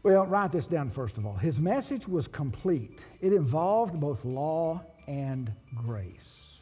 Well, write this down first of all. His message was complete. It involved both law and grace.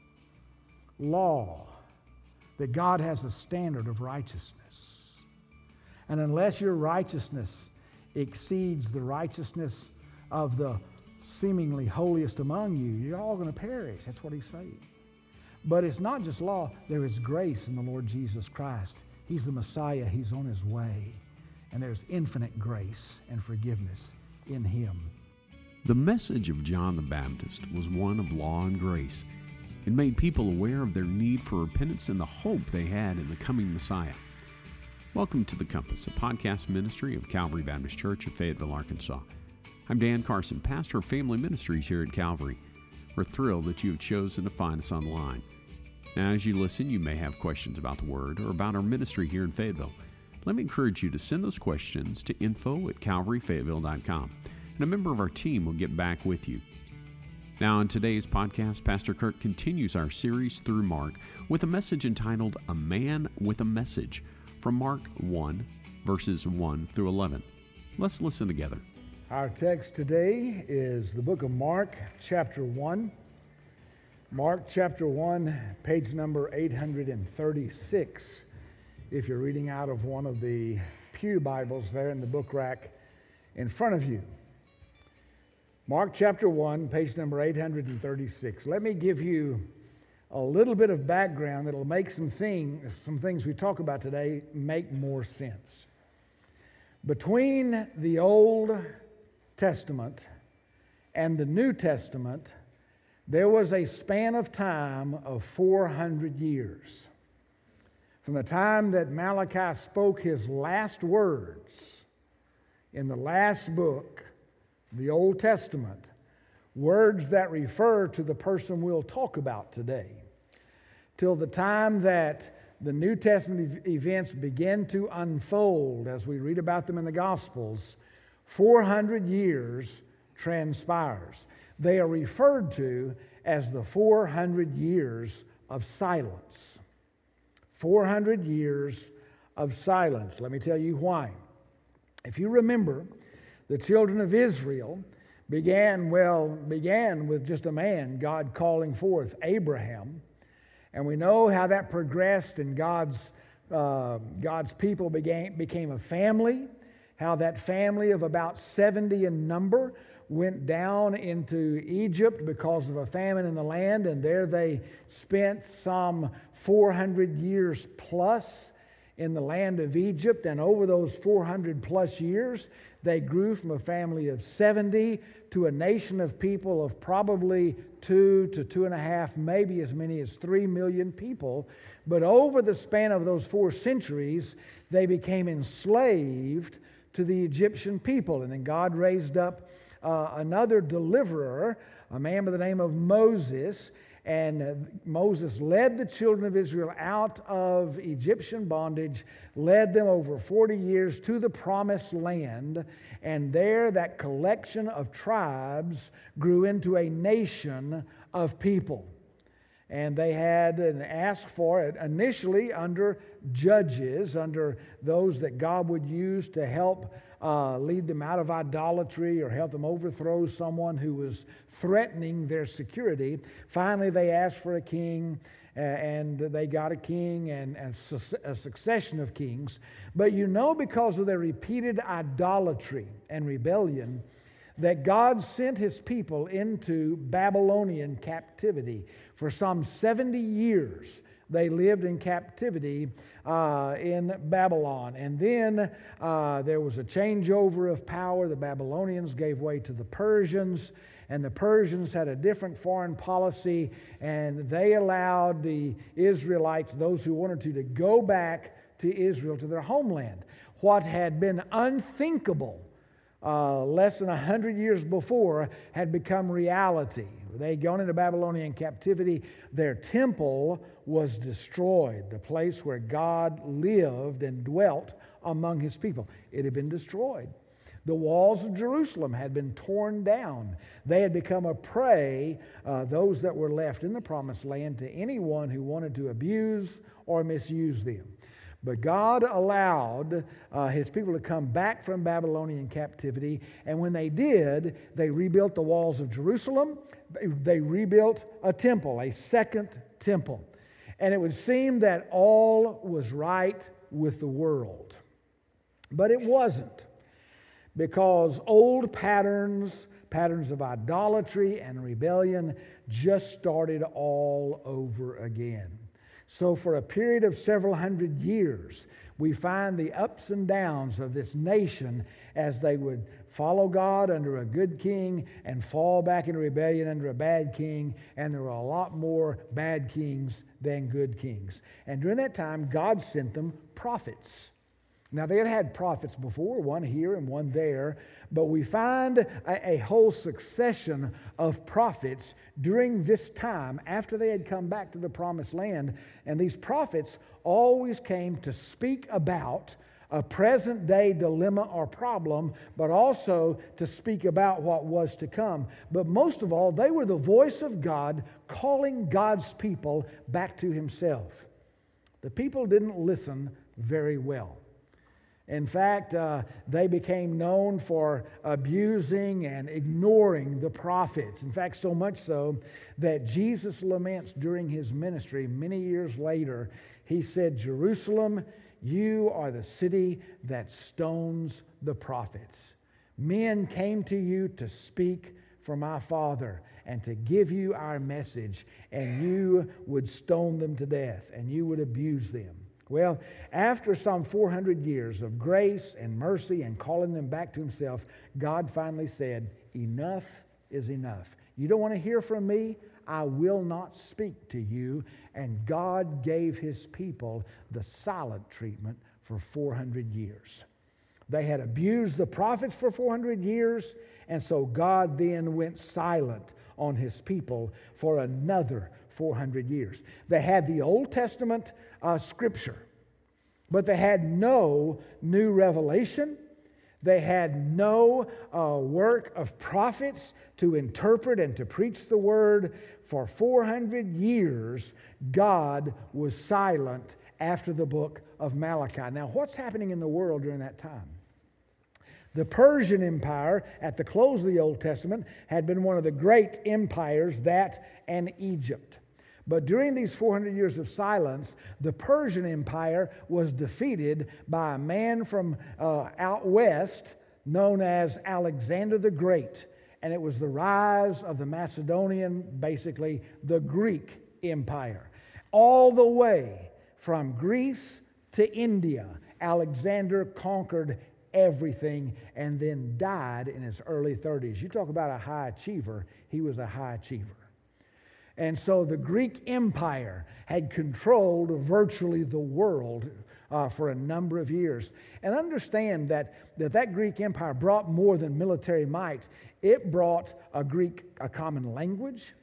Law, that God has a standard of righteousness. And unless your righteousness exceeds the righteousness of the seemingly holiest among you, you're all going to perish. That's what he's saying. But it's not just law. There is grace in the Lord Jesus Christ. He's the Messiah. He's on his way. And there's infinite grace and forgiveness in him. The message of John the Baptist was one of law and grace. It made people aware of their need for repentance and the hope they had in the coming Messiah. Welcome to The Compass, a podcast ministry of Calvary Baptist Church of Fayetteville, Arkansas. I'm Dan Carson, pastor of Family Ministries here at Calvary. We're thrilled that you have chosen to find us online. Now, as you listen, you may have questions about the Word or about our ministry here in Fayetteville. Let me encourage you to send those questions to info@calvaryfayetteville.com, and a member of our team will get back with you. Now, on today's podcast, Pastor Kirk continues our series through Mark with a message entitled A Man with a Message from Mark 1, verses 1 through 11. Let's listen together. Our text today is the book of Mark, chapter 1. Mark, chapter 1, page number 836. If you're reading out of one of the pew Bibles there in the book rack in front of you. Mark chapter 1, page number 836. Let me give you a little bit of background that'll make some things we talk about today make more sense. Between the Old Testament and the New Testament, there was a span of time of 400 years. From the time that Malachi spoke his last words in the last book, the Old Testament, words that refer to the person we'll talk about today, till the time that the New Testament events begin to unfold as we read about them in the Gospels, 400 years transpires. They are referred to as the 400 years of silence. 400 years of silence. Let me tell you why. If you remember, the children of Israel began with just a man, God calling forth Abraham. And we know how that progressed, and God's people became a family, how that family of about 70 in number went down into Egypt because of a famine in the land, and there they spent some 400 years plus in the land of Egypt. And over those 400 plus years, they grew from a family of 70 to a nation of people of probably 2 to 2.5, maybe as many as 3 million people. But over the span of those 4 centuries, they became enslaved to the Egyptian people. And then God raised up another deliverer, a man by the name of Moses, and Moses led the children of Israel out of Egyptian bondage, led them over 40 years to the promised land, and there that collection of tribes grew into a nation of people. And they had and asked for it initially under judges, under those that God would use to help lead them out of idolatry or help them overthrow someone who was threatening their security. Finally, they asked for a king, and they got a king and a succession of kings. But you know, because of their repeated idolatry and rebellion, that God sent his people into Babylonian captivity. For some 70 years, they lived in captivity in Babylon. And then there was a changeover of power. The Babylonians gave way to the Persians, and the Persians had a different foreign policy, and they allowed the Israelites, those who wanted to go back to Israel, to their homeland. What had been unthinkable less than 100 years before had become reality. They had gone into Babylonian captivity. Their temple was destroyed, the place where God lived and dwelt among his people. It had been destroyed. The walls of Jerusalem had been torn down. They had become a prey, those that were left in the promised land, to anyone who wanted to abuse or misuse them. But God allowed his people to come back from Babylonian captivity, and when they did, they rebuilt the walls of Jerusalem. They rebuilt a temple, a second temple. And it would seem that all was right with the world. But it wasn't, because old patterns of idolatry and rebellion just started all over again. So for a period of several hundred years, we find the ups and downs of this nation as they would follow God under a good king and fall back into rebellion under a bad king, and there were a lot more bad kings than good kings. And during that time, God sent them prophets. Now, they had had prophets before, one here and one there, but we find a whole succession of prophets during this time after they had come back to the promised land. And these prophets always came to speak about a present-day dilemma or problem, but also to speak about what was to come. But most of all, they were the voice of God calling God's people back to Himself. The people didn't listen very well. In fact, they became known for abusing and ignoring the prophets. In fact, so much so that Jesus laments during His ministry many years later. He said, "Jerusalem, you are the city that stones the prophets. Men came to you to speak for my Father and to give you our message, and you would stone them to death, and you would abuse them." Well, after some 400 years of grace and mercy and calling them back to Himself, God finally said, "Enough is enough. You don't want to hear from me? I will not speak to you." And God gave His people the silent treatment for 400 years. They had abused the prophets for 400 years, and so God then went silent on His people for another 400 years. They had the Old Testament Scripture, but they had no new revelation. They had no work of prophets to interpret and to preach the Word. For 400 years, God was silent after the book of Malachi. Now, what's happening in the world during that time? The Persian Empire, at the close of the Old Testament, had been one of the great empires, that and Egypt. But during these 400 years of silence, the Persian Empire was defeated by a man from out west known as Alexander the Great. And it was the rise of the Macedonian, basically the Greek Empire. All the way from Greece to India, Alexander conquered everything and then died in his early 30s. You talk about a high achiever, he was a high achiever. And so the Greek Empire had controlled virtually the world for a number of years. And understand that Greek Empire brought more than military might. It brought a common language.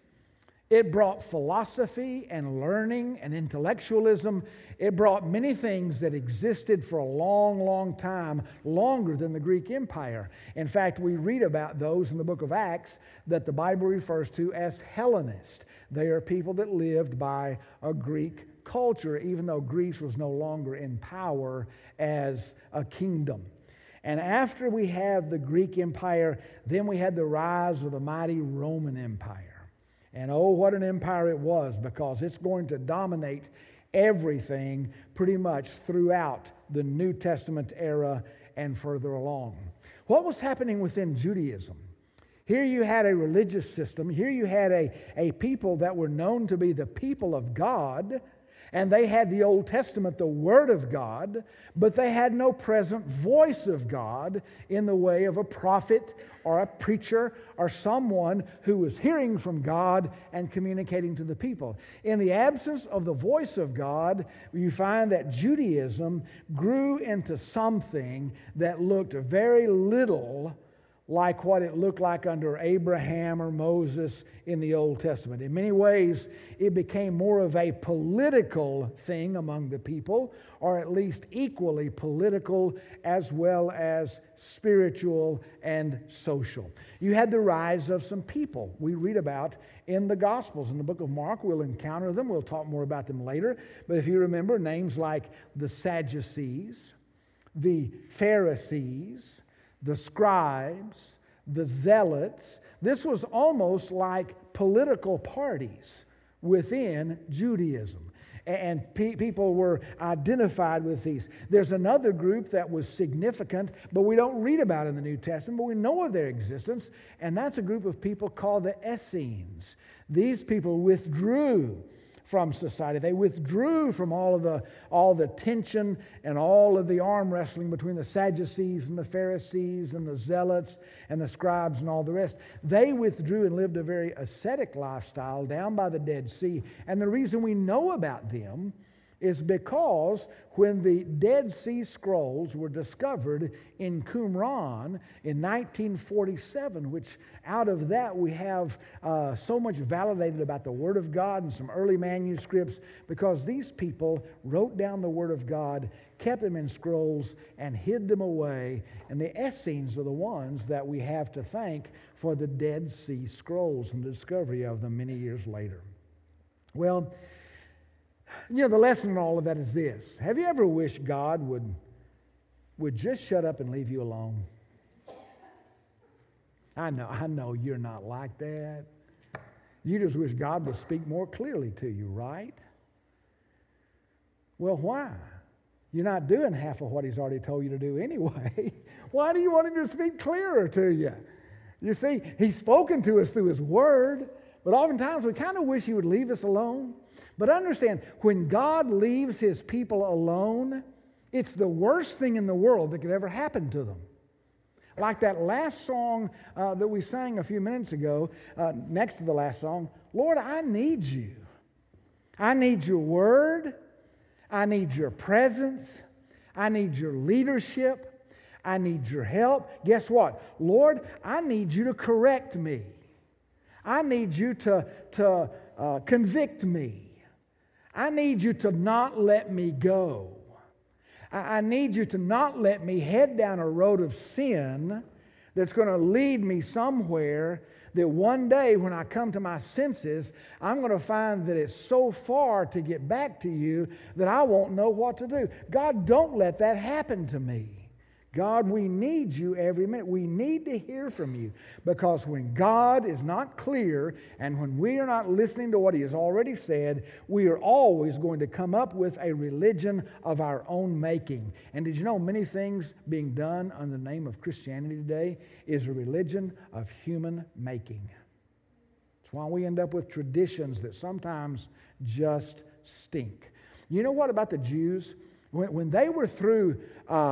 It brought philosophy and learning and intellectualism. It brought many things that existed for a long, long time, longer than the Greek Empire. In fact, we read about those in the book of Acts that the Bible refers to as Hellenists. They are people that lived by a Greek culture, even though Greece was no longer in power as a kingdom. And after we have the Greek Empire, then we had the rise of the mighty Roman Empire. And oh, what an empire it was, because it's going to dominate everything pretty much throughout the New Testament era and further along. What was happening within Judaism? Here you had a religious system. Here you had a people that were known to be the people of God, and they had the Old Testament, the Word of God, but they had no present voice of God in the way of a prophet or a preacher or someone who was hearing from God and communicating to the people. In the absence of the voice of God, you find that Judaism grew into something that looked very little like what it looked like under Abraham or Moses in the Old Testament. In many ways, it became more of a political thing among the people, or at least equally political as well as spiritual and social. You had the rise of some people we read about in the Gospels. In the book of Mark, we'll encounter them. We'll talk more about them later. But if you remember, names like the Sadducees, the Pharisees, the scribes, the zealots. This was almost like political parties within Judaism. And people were identified with these. There's another group that was significant, but we don't read about in the New Testament, but we know of their existence, and that's a group of people called the Essenes. These people withdrew from society. They withdrew from all the tension and all of the arm wrestling between the Sadducees and the Pharisees and the Zealots and the scribes and all the rest. They withdrew and lived a very ascetic lifestyle down by the Dead Sea. And the reason we know about them is because when the Dead Sea Scrolls were discovered in Qumran in 1947, which out of that we have so much validated about the Word of God and some early manuscripts, because these people wrote down the Word of God, kept them in scrolls, and hid them away. And the Essenes are the ones that we have to thank for the Dead Sea Scrolls and the discovery of them many years later. Well, the lesson in all of that is this. Have you ever wished God would just shut up and leave you alone? I know you're not like that. You just wish God would speak more clearly to you, right? Well, why? You're not doing half of what He's already told you to do anyway. Why do you want Him to speak clearer to you? You see, He's spoken to us through His Word, but oftentimes we kind of wish He would leave us alone. But understand, when God leaves His people alone, it's the worst thing in the world that could ever happen to them. Like that last song that we sang a few minutes ago, next to the last song, Lord, I need You. I need Your Word. I need Your presence. I need Your leadership. I need Your help. Guess what? Lord, I need You to correct me. I need You to convict me. I need You to not let me go. I need You to not let me head down a road of sin that's going to lead me somewhere that one day when I come to my senses, I'm going to find that it's so far to get back to You that I won't know what to do. God, don't let that happen to me. God, we need You every minute. We need to hear from You, because when God is not clear and when we are not listening to what He has already said, we are always going to come up with a religion of our own making. And did you know many things being done under the name of Christianity today is a religion of human making? That's why we end up with traditions that sometimes just stink. You know what about the Jews? When they were through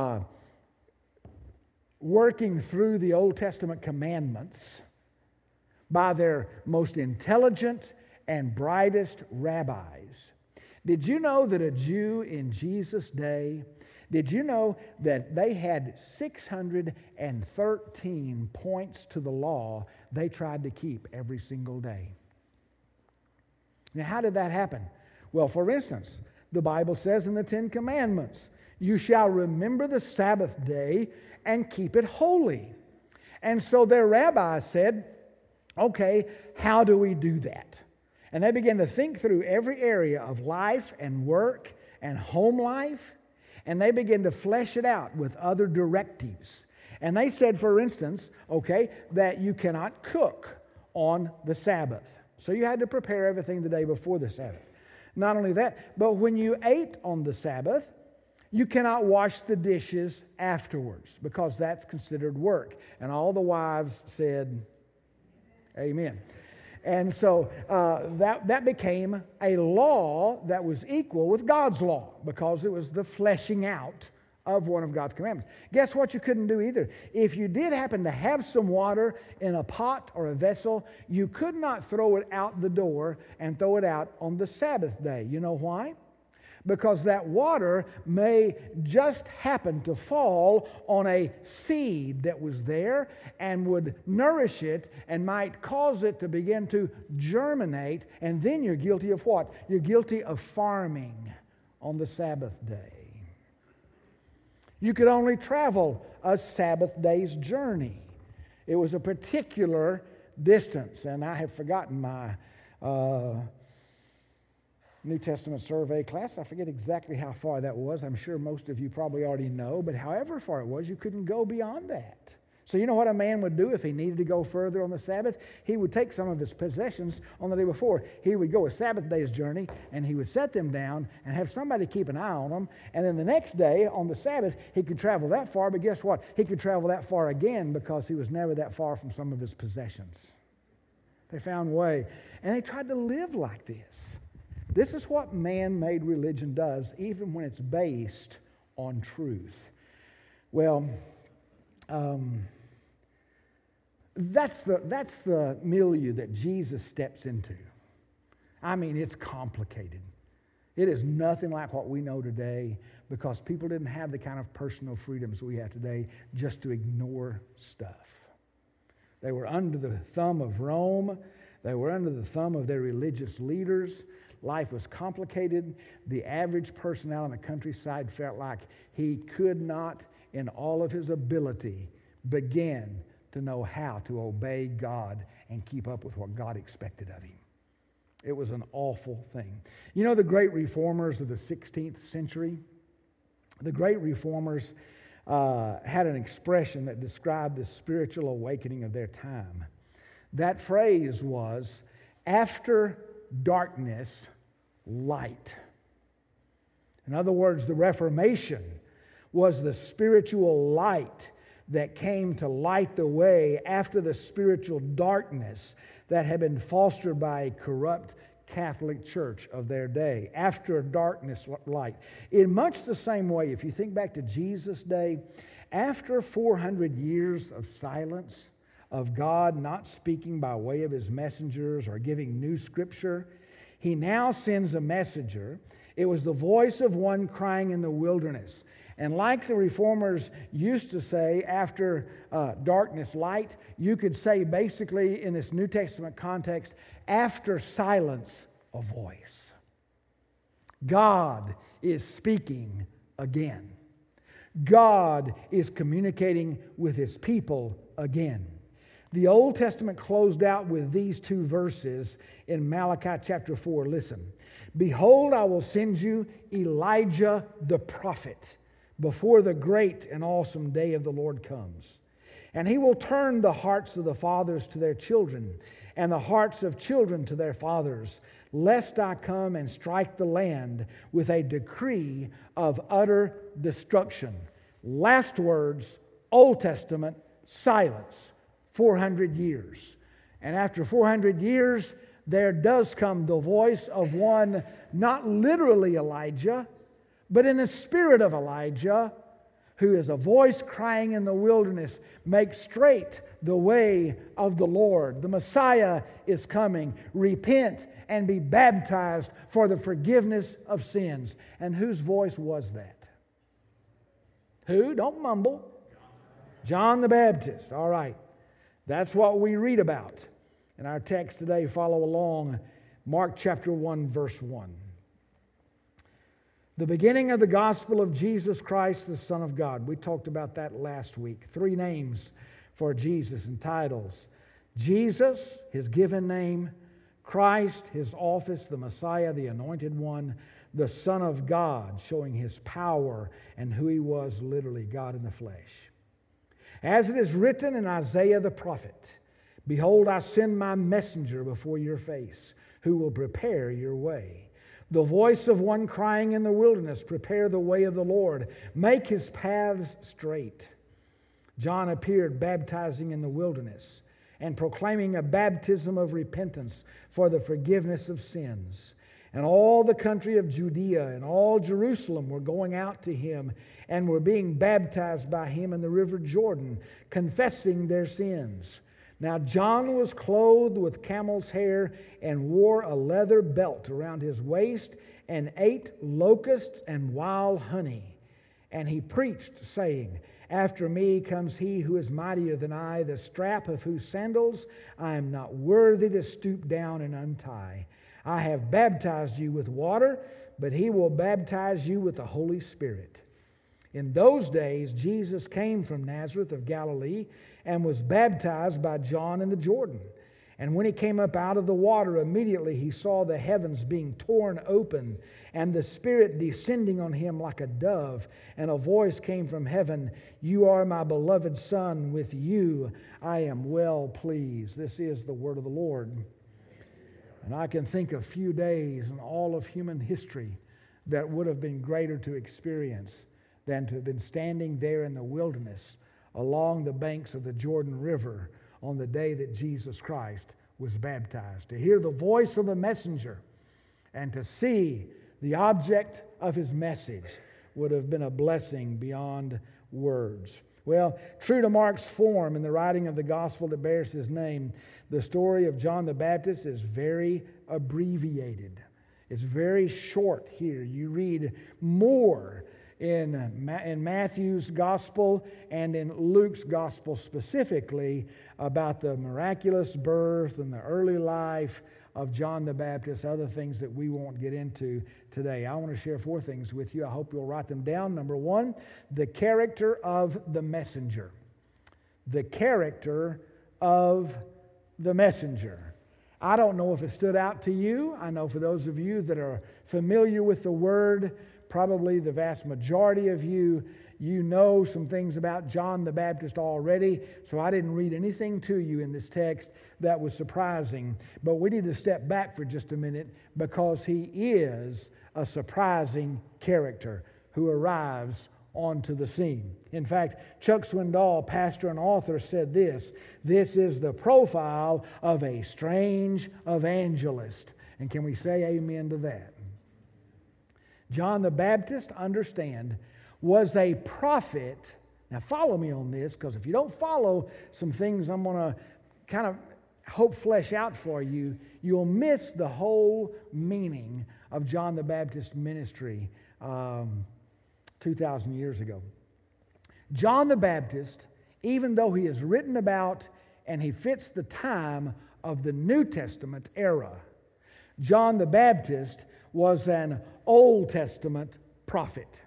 working through the Old Testament commandments by their most intelligent and brightest rabbis. Did you know that a Jew in Jesus' day, did you know that they had 613 points to the law they tried to keep every single day? Now, how did that happen? Well, for instance, the Bible says in the Ten Commandments, you shall remember the Sabbath day and keep it holy. And so their rabbi said, okay, how do we do that? And they began to think through every area of life and work and home life, and they began to flesh it out with other directives. And they said, for instance, okay, that you cannot cook on the Sabbath. So you had to prepare everything the day before the Sabbath. Not only that, but when you ate on the Sabbath, you cannot wash the dishes afterwards, because that's considered work. And all the wives said, amen. And so that became a law that was equal with God's law, because it was the fleshing out of one of God's commandments. Guess what you couldn't do either? If you did happen to have some water in a pot or a vessel, you could not throw it out the door and throw it out on the Sabbath day. You know why? because that water may just happen to fall on a seed that was there and would nourish it and might cause it to begin to germinate, and then you're guilty of what? You're guilty of farming on the Sabbath day. You could only travel a Sabbath day's journey. It was a particular distance, and I have forgotten my New Testament survey class. I forget exactly how far that was. I'm sure most of you probably already know, but however far it was, you couldn't go beyond that. So you know what a man would do if he needed to go further on the Sabbath? He would take some of his possessions on the day before. He would go a Sabbath day's journey, and he would set them down and have somebody keep an eye on them. And then the next day, on the Sabbath, he could travel that far, but guess what? He could travel that far again because he was never that far from some of his possessions. They found a way. And they tried to live like this. This is what man-made religion does, even when it's based on truth. Well, that's the milieu that Jesus steps into. I mean, it's complicated. It is nothing like what we know today because people didn't have the kind of personal freedoms we have today just to ignore stuff. They were under the thumb of Rome. They were under the thumb of their religious leaders. Life was complicated. The average person out on the countryside felt like he could not, in all of his ability, begin to know how to obey God and keep up with what God expected of him. It was an awful thing. You know the great reformers of the 16th century? The great reformers had an expression that described the spiritual awakening of their time. That phrase was, after darkness, light. In other words, the Reformation was the spiritual light that came to light the way after the spiritual darkness that had been fostered by a corrupt Catholic Church of their day. After darkness, light. In much the same way, if you think back to Jesus' day, after 400 years of silence, of God not speaking by way of his messengers or giving new scripture, he now sends a messenger. It was the voice of one crying in the wilderness. And like the reformers used to say, after darkness, light, you could say basically in this New Testament context, after silence, a voice. God is speaking again. God is communicating with his people again. The Old Testament closed out with these two verses in Malachi chapter 4. Listen. Behold, I will send you Elijah the prophet before the great and awesome day of the Lord comes. And he will turn the hearts of the fathers to their children and the hearts of children to their fathers, lest I come and strike the land with a decree of utter destruction. Last words, Old Testament, silence. 400 years. And after 400 years, there does come the voice of one, not literally Elijah, but in the spirit of Elijah, who is a voice crying in the wilderness, make straight the way of the Lord. The Messiah is coming. Repent and be baptized for the forgiveness of sins. And whose voice was that? Who? Don't mumble. John the Baptist. All right. That's what we read about. In our text today, follow along, Mark chapter 1, verse 1. The beginning of the gospel of Jesus Christ, the Son of God. We talked about that last week. 3 names for Jesus and titles. Jesus, his given name. Christ, his office, the Messiah, the Anointed One. The Son of God, showing his power and who he was, literally God in the flesh. As it is written in Isaiah the prophet, behold, I send my messenger before your face, who will prepare your way. The voice of one crying in the wilderness, prepare the way of the Lord, make his paths straight. John appeared baptizing in the wilderness and proclaiming a baptism of repentance for the forgiveness of sins. And all the country of Judea and all Jerusalem were going out to him and were being baptized by him in the river Jordan, confessing their sins. Now John was clothed with camel's hair and wore a leather belt around his waist and ate locusts and wild honey. And he preached, saying, After me comes he who is mightier than I, the strap of whose sandals I am not worthy to stoop down and untie. I have baptized you with water, but he will baptize you with the Holy Spirit. In those days, Jesus came from Nazareth of Galilee and was baptized by John in the Jordan. And when he came up out of the water, immediately he saw the heavens being torn open and the Spirit descending on him like a dove. And a voice came from heaven, You are my beloved Son, with you I am well pleased. This is the word of the Lord. And I can think of few days in all of human history that would have been greater to experience than to have been standing there in the wilderness along the banks of the Jordan River on the day that Jesus Christ was baptized. To hear the voice of the messenger and to see the object of his message would have been a blessing beyond words. Well, true to Mark's form in the writing of the gospel that bears his name, the story of John the Baptist is very abbreviated. It's very short here. You read more in Matthew's gospel and in Luke's gospel specifically about the miraculous birth and the early life of John the Baptist, other things that we won't get into today. I want to share 4 things with you. I hope you'll write them down. Number 1, the character of the messenger. The character of the messenger. I don't know if it stood out to you. I know for those of you that are familiar with the word, probably the vast majority of you know some things about John the Baptist already, so I didn't read anything to you in this text that was surprising. But we need to step back for just a minute because he is a surprising character who arrives onto the scene. In fact, Chuck Swindoll, pastor and author, said this is the profile of a strange evangelist. And can we say amen to that? John the Baptist, understand, was a prophet. Now follow me on this, because if you don't follow some things I'm going to kind of hope flesh out for you, you'll miss the whole meaning of John the Baptist's ministry 2,000 years ago. John the Baptist, even though he is written about and he fits the time of the New Testament era, John the Baptist was an Old Testament prophet.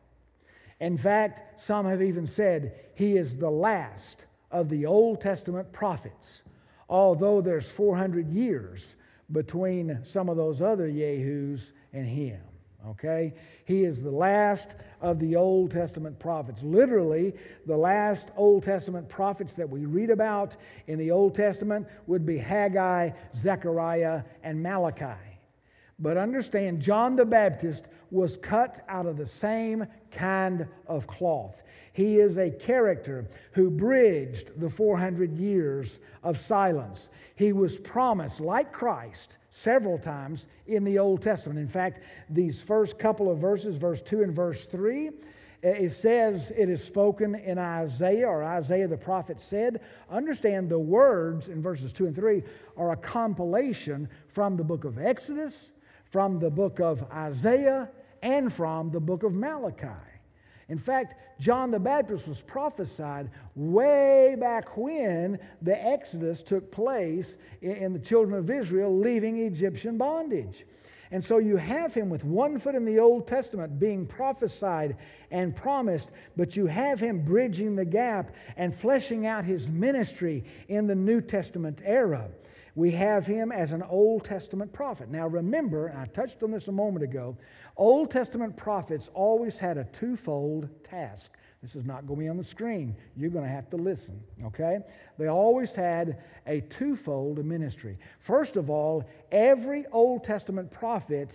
In fact, some have even said he is the last of the Old Testament prophets, although there's 400 years between some of those other yahoos and him. Okay? He is the last of the Old Testament prophets. Literally, the last Old Testament prophets that we read about in the Old Testament would be Haggai, Zechariah, and Malachi. But understand, John the Baptist was cut out of the same kind of cloth. He is a character who bridged the 400 years of silence. He was promised, like Christ, several times in the Old Testament. In fact, these first couple of verses, verse 2 and verse 3, it says it is spoken in Isaiah, or Isaiah the prophet said. Understand the words in verses 2 and 3 are a compilation from the book of Exodus, from the book of Isaiah, and from the book of Malachi. In fact, John the Baptist was prophesied way back when the Exodus took place in the children of Israel leaving Egyptian bondage. And so you have him with one foot in the Old Testament being prophesied and promised, but you have him bridging the gap and fleshing out his ministry in the New Testament era. We have him as an Old Testament prophet. Now remember, and I touched on this a moment ago, Old Testament prophets always had a twofold task. This is not going to be on the screen. You're going to have to listen, okay? They always had a twofold ministry. First of all, every Old Testament prophet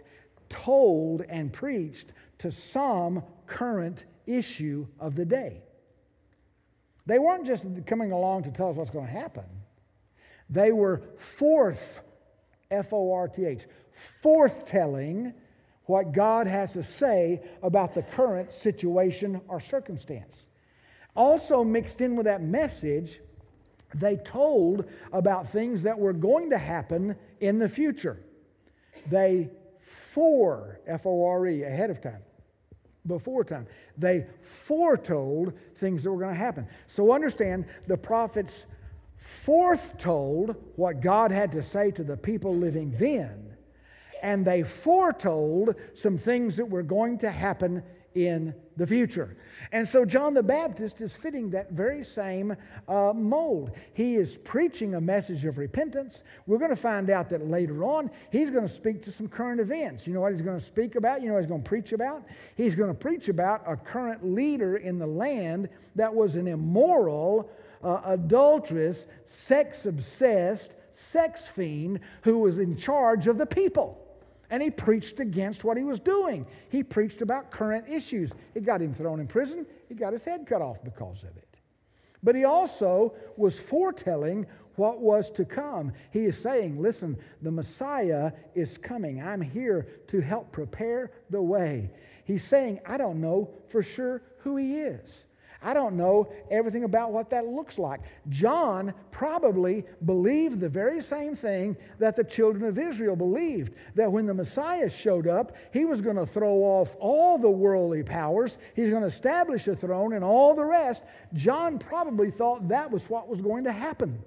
told and preached to some current issue of the day. They weren't just coming along to tell us what's going to happen. They were forth, F-O-R-T-H, forthtelling what God has to say about the current situation or circumstance. Also mixed in with that message They told about things that were going to happen in the future. They F-O-R-E, ahead of time, before time. They foretold things that were going to happen. So understand, the prophets foretold what God had to say to the people living then, and they foretold some things that were going to happen in the future. And so John the Baptist is fitting that very same mold. He is preaching a message of repentance. We're going to find out that later on he's going to speak to some current events. You know what he's going to speak about? You know what he's going to preach about? He's going to preach about a current leader in the land that was an immoral, adulterous, sex-obsessed, sex fiend who was in charge of the people. And he preached against what he was doing. He preached about current issues. It got him thrown in prison. He got his head cut off because of it. But he also was foretelling what was to come. He is saying, listen, the Messiah is coming. I'm here to help prepare the way. He's saying, I don't know for sure who he is. I don't know everything about what that looks like. John probably believed the very same thing that the children of Israel believed, that when the Messiah showed up, he was going to throw off all the worldly powers. He's going to establish a throne and all the rest. John probably thought that was what was going to happen.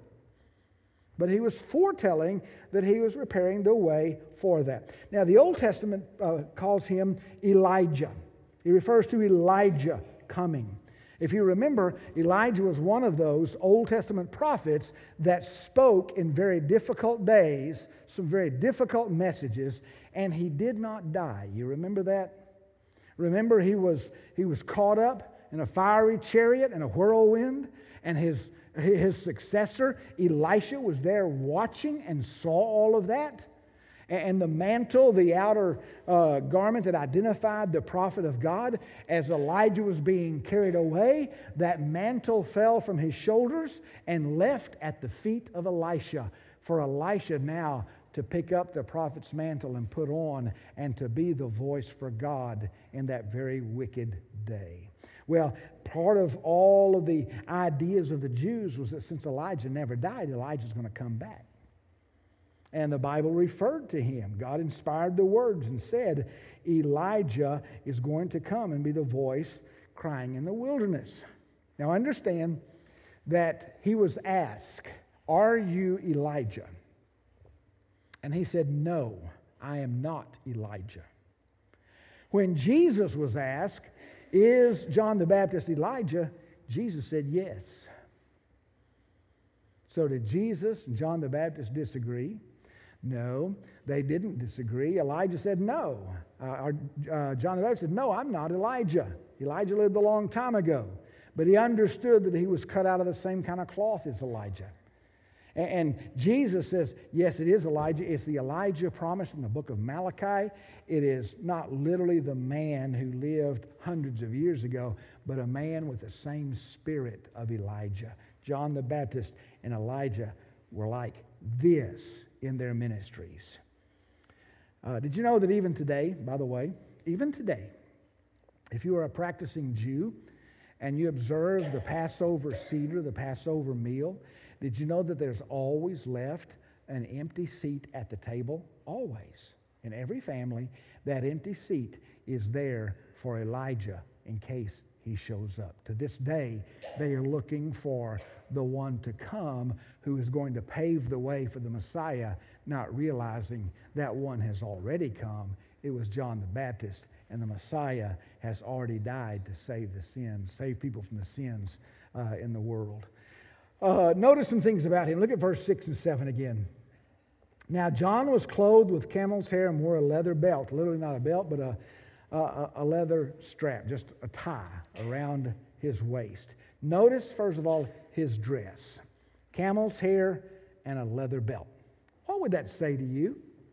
But he was foretelling that he was preparing the way for that. Now, the Old Testament calls him Elijah. He refers to Elijah coming. If you remember, Elijah was one of those Old Testament prophets that spoke in very difficult days, some very difficult messages, and he did not die. You remember that? Remember, he was caught up in a fiery chariot and a whirlwind, and his successor, Elisha, was there watching and saw all of that. And the mantle, the outer garment that identified the prophet of God, as Elijah was being carried away, that mantle fell from his shoulders and left at the feet of Elisha. For Elisha now to pick up the prophet's mantle and put on and to be the voice for God in that very wicked day. Well, part of all of the ideas of the Jews was that since Elijah never died, Elijah's going to come back. And the Bible referred to him. God inspired the words and said, Elijah is going to come and be the voice crying in the wilderness. Now understand that he was asked, are you Elijah? And he said, no, I am not Elijah. When Jesus was asked, is John the Baptist Elijah? Jesus said yes. So did Jesus and John the Baptist disagree? No, they didn't disagree. Elijah said no. John the Baptist said, no, I'm not Elijah. Elijah lived a long time ago. But he understood that he was cut out of the same kind of cloth as Elijah. And Jesus says, yes, it is Elijah. It's the Elijah promised in the book of Malachi. It is not literally the man who lived hundreds of years ago, but a man with the same spirit of Elijah. John the Baptist and Elijah were like this in their ministries. Did you know that even today, by the way, even today, if you are a practicing Jew and you observe the Passover Seder, the Passover meal, did you know that there's always left an empty seat at the table? Always. In every family, that empty seat is there for Elijah in case he shows up. To this day, they are looking for the one to come who is going to pave the way for the Messiah, not realizing that one has already come. It was John the Baptist, and the Messiah has already died to save the sins, save people from the sins in the world. Notice some things about him. Look at verse 6 and 7 again. Now John was clothed with camel's hair and wore a leather belt, literally not a belt, but a leather strap, just a tie around his waist. Notice, first of all, his dress. Camel's hair and a leather belt. What would that say to you?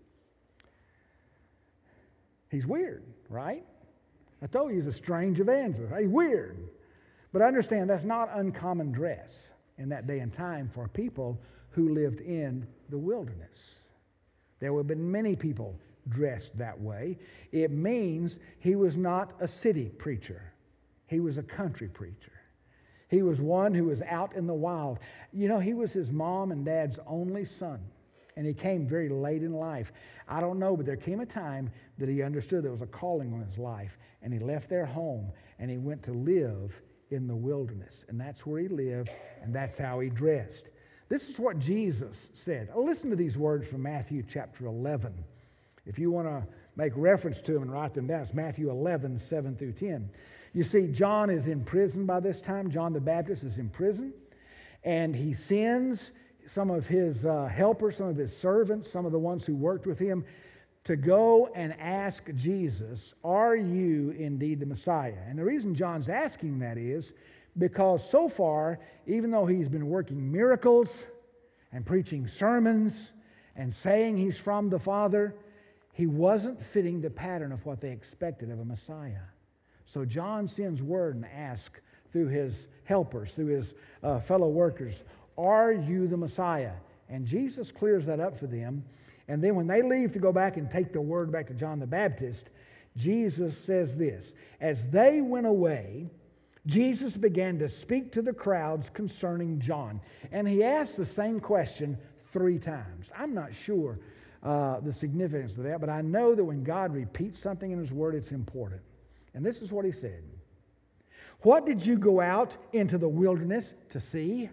He's weird, right? I told you he's a strange evangelist. He's weird. But understand, that's not uncommon dress in that day and time for people who lived in the wilderness. There would have been many people dressed that way. It means he was not a city preacher. He was a country preacher. He was one who was out in the wild. You know, he was his mom and dad's only son, and he came very late in life. I don't know, but there came a time that he understood there was a calling on his life, and he left their home, and he went to live in the wilderness. And that's where he lived, and that's how he dressed. This is what Jesus said. Oh, listen to these words from Matthew chapter 11. If you want to make reference to them and write them down, it's Matthew 11, 7 through 10. You see, John is in prison by this time. John the Baptist is in prison, and he sends some of his helpers, some of his servants, some of the ones who worked with him, to go and ask Jesus, are you indeed the Messiah? And the reason John's asking that is because so far, even though he's been working miracles and preaching sermons and saying he's from the Father, he wasn't fitting the pattern of what they expected of a Messiah. So John sends word and asks through his helpers, through his fellow workers, are you the Messiah? And Jesus clears that up for them. And then when they leave to go back and take the word back to John the Baptist, Jesus says this, as they went away, Jesus began to speak to the crowds concerning John. And he asked the same question 3 times. I'm not sure the significance of that, but I know that when God repeats something in his word, it's important. And this is what he said. What did you go out into the wilderness to see?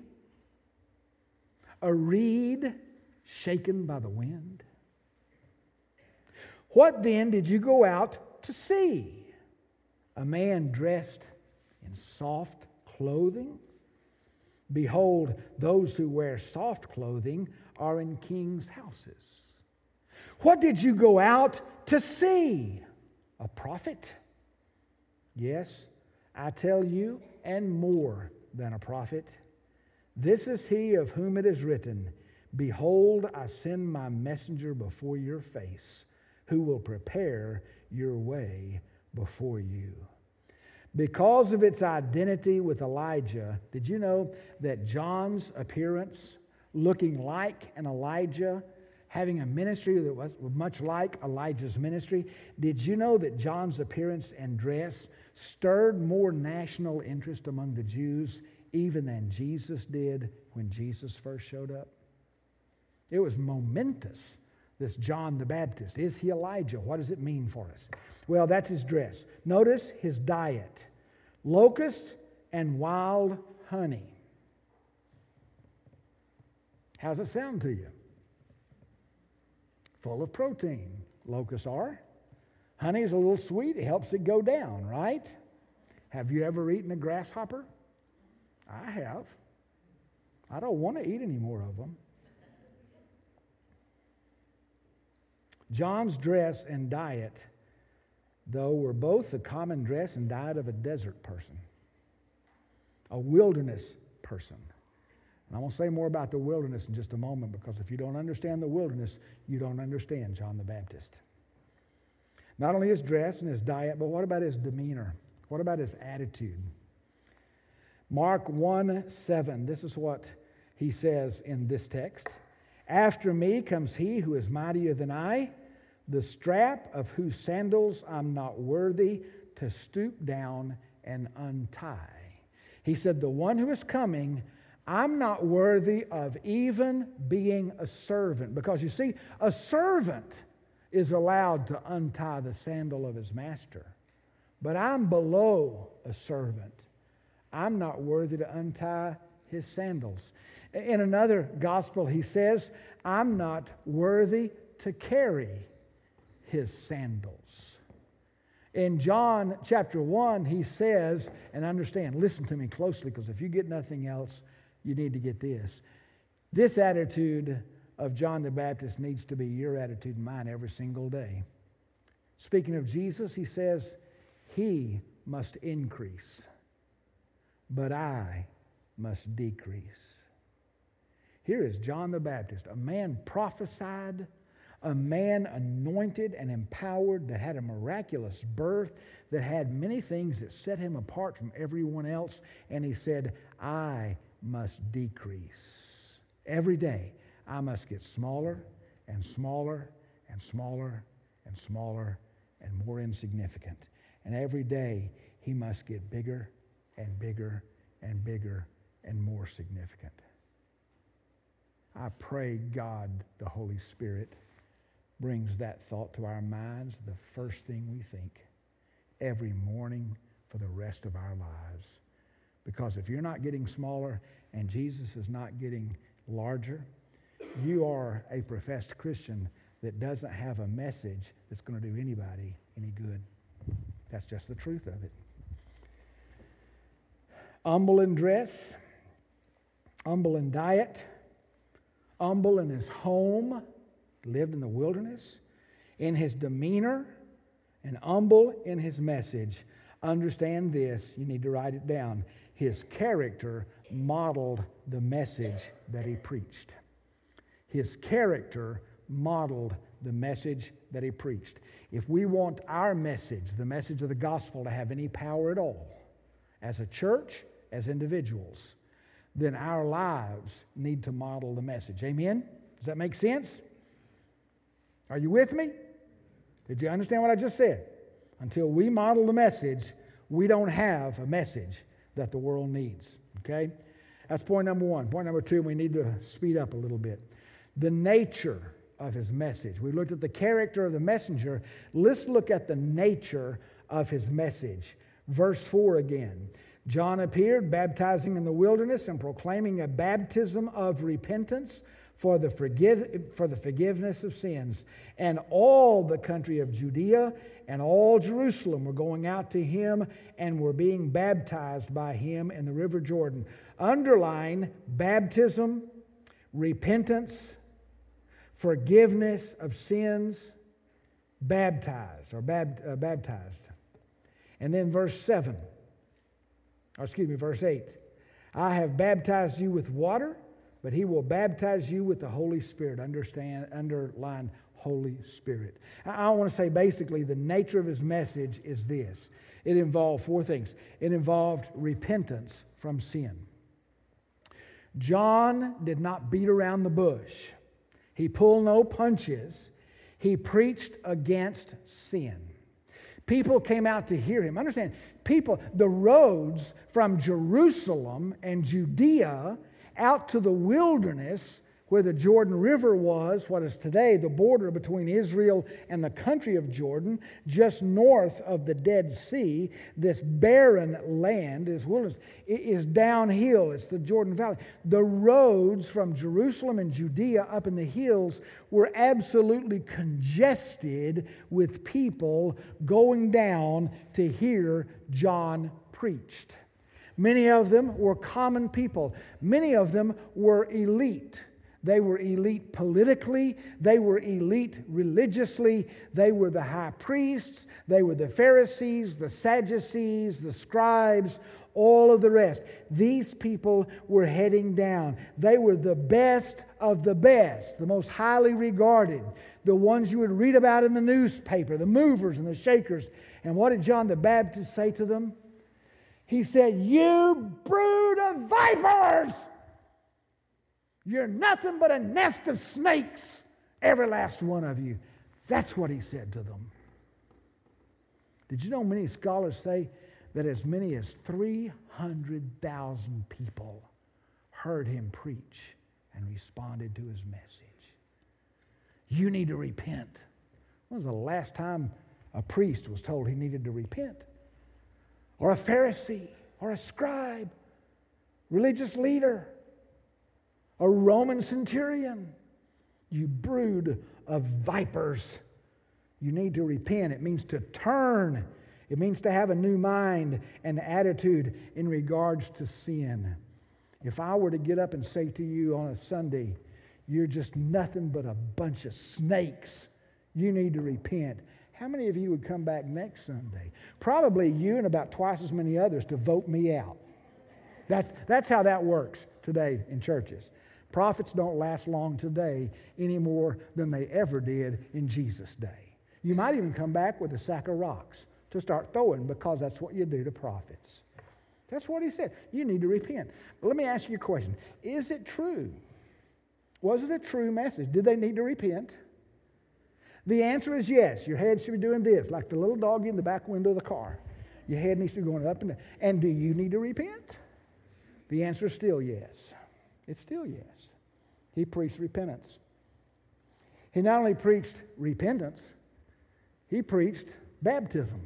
A reed shaken by the wind? What then did you go out to see? A man dressed in soft clothing? Behold, those who wear soft clothing are in kings' houses. What did you go out to see? A prophet? Yes, I tell you, and more than a prophet. This is he of whom it is written, behold, I send my messenger before your face, who will prepare your way before you. Because of its identity with Elijah, did you know that John's appearance, looking like an Elijah, having a ministry that was much like Elijah's ministry, did you know that John's appearance and dress stirred more national interest among the Jews even than Jesus did when Jesus first showed up? It was momentous, this John the Baptist. Is he Elijah? What does it mean for us? Well, that's his dress. Notice his diet. Locusts and wild honey. How's it sound to you? Full of protein. Locusts are. Honey is a little sweet. It helps it go down, right? Have you ever eaten a grasshopper? I have. I don't want to eat any more of them. John's dress and diet, though, were both the common dress and diet of a desert person, a wilderness person. And I'm going to say more about the wilderness in just a moment, because if you don't understand the wilderness, you don't understand John the Baptist. Not only his dress and his diet, but what about his demeanor? What about his attitude? Mark 1:7, this is what he says in this text. After me comes he who is mightier than I, the strap of whose sandals I'm not worthy to stoop down and untie. He said, the one who is coming, I'm not worthy of even being a servant. Because you see, a servant is allowed to untie the sandal of his master. But I'm below a servant. I'm not worthy to untie his sandals. In another gospel, he says, I'm not worthy to carry his sandals. In John chapter 1, he says, and understand, listen to me closely, because if you get nothing else, you need to get this. This attitude of John the Baptist needs to be your attitude and mine every single day. Speaking of Jesus, he says, he must increase, but I must decrease. Here is John the Baptist, a man prophesied, a man anointed and empowered, that had a miraculous birth, that had many things that set him apart from everyone else. And he said, I must decrease. Every day, I must get smaller and smaller and smaller and smaller and more insignificant. And every day, he must get bigger and bigger and bigger and more significant. I pray God, the Holy Spirit, brings that thought to our minds, the first thing we think, every morning for the rest of our lives. Because if you're not getting smaller and Jesus is not getting larger, you are a professed Christian that doesn't have a message that's going to do anybody any good. That's just the truth of it. Humble in dress, humble in diet, humble in his home, lived in the wilderness, in his demeanor, and humble in his message. Understand this, you need to write it down. His character modeled the message that he preached. His character modeled the message that he preached. If we want our message, the message of the gospel, to have any power at all, as a church, as individuals, then our lives need to model the message. Amen? Does that make sense? Are you with me? Did you understand what I just said? Until we model the message, we don't have a message that the world needs. Okay? That's point number one. Point number two, we need to speed up a little bit. The nature of his message. We looked at the character of the messenger. Let's look at the nature of his message. Verse 4 again. John appeared, baptizing in the wilderness and proclaiming a baptism of repentance for the forgiveness of sins. And all the country of Judea and all Jerusalem were going out to him and were being baptized by him in the river Jordan. Underline baptism, repentance, forgiveness of sins, baptized. And then verse 8. I have baptized you with water, but he will baptize you with the Holy Spirit. Underline Holy Spirit. I want to say basically the nature of his message is this. It involved four things. It involved repentance from sin. John did not beat around the bush. He pulled no punches. He preached against sin. People came out to hear him. Understand, the roads from Jerusalem and Judea out to the wilderness where the Jordan River was, what is today the border between Israel and the country of Jordan, just north of the Dead Sea, this barren land, this wilderness, it is downhill. It's the Jordan Valley. The roads from Jerusalem and Judea up in the hills were absolutely congested with people going down to hear John preached. Many of them were common people. Many of them were elite. They were elite politically. They were elite religiously. They were the high priests. They were the Pharisees, the Sadducees, the scribes, all of the rest. These people were heading down. They were the best of the best, the most highly regarded, the ones you would read about in the newspaper, the movers and the shakers. And what did John the Baptist say to them? He said, "You brood of vipers! You're nothing but a nest of snakes, every last one of you." That's what he said to them. Did you know many scholars say that as many as 300,000 people heard him preach and responded to his message? You need to repent. When was the last time a priest was told he needed to repent? Or a Pharisee, or a scribe, religious leader, a Roman centurion? You brood of vipers. You need to repent. It means to turn. It means to have a new mind and attitude in regards to sin. If I were to get up and say to you on a Sunday, you're just nothing but a bunch of snakes, you need to repent, how many of you would come back next Sunday? Probably you and about twice as many others to vote me out. That's how that works today in churches. Prophets don't last long today any more than they ever did in Jesus' day. You might even come back with a sack of rocks to start throwing, because that's what you do to prophets. That's what he said. You need to repent. But let me ask you a question. Is it true? Was it a true message? Did they need to repent? The answer is yes. Your head should be doing this, like the little dog in the back window of the car. Your head needs to be going up and down. And do you need to repent? The answer is still yes. It's still yes. He preached repentance. He not only preached repentance, he preached baptism.